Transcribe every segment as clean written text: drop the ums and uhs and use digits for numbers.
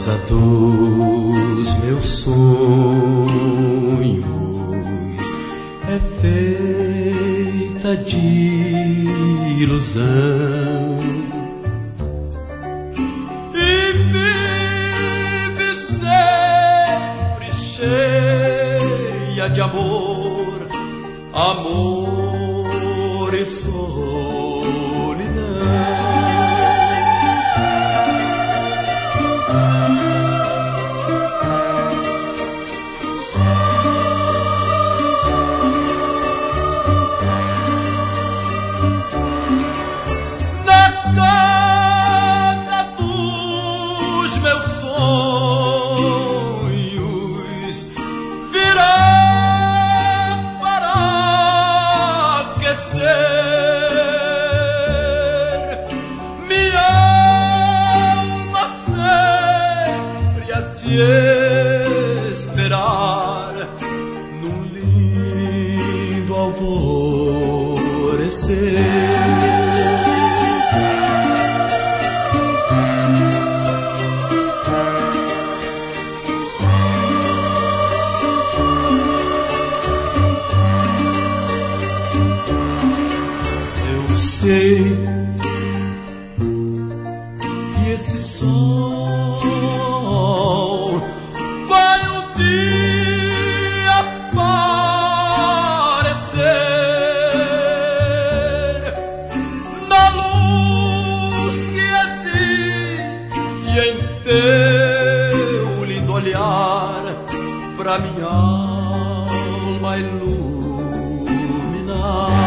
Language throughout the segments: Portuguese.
casa dos meus sonhos é feita de ilusão e vive sempre cheia de amor, amor e solidão. Esperar num lindo alvorecer. Eu sei que esse sol vai um dia aparecer na luz que existe em teu lindo olhar, pra minha alma iluminar.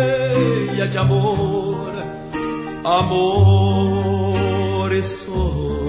Cheia de amor, amor e sol.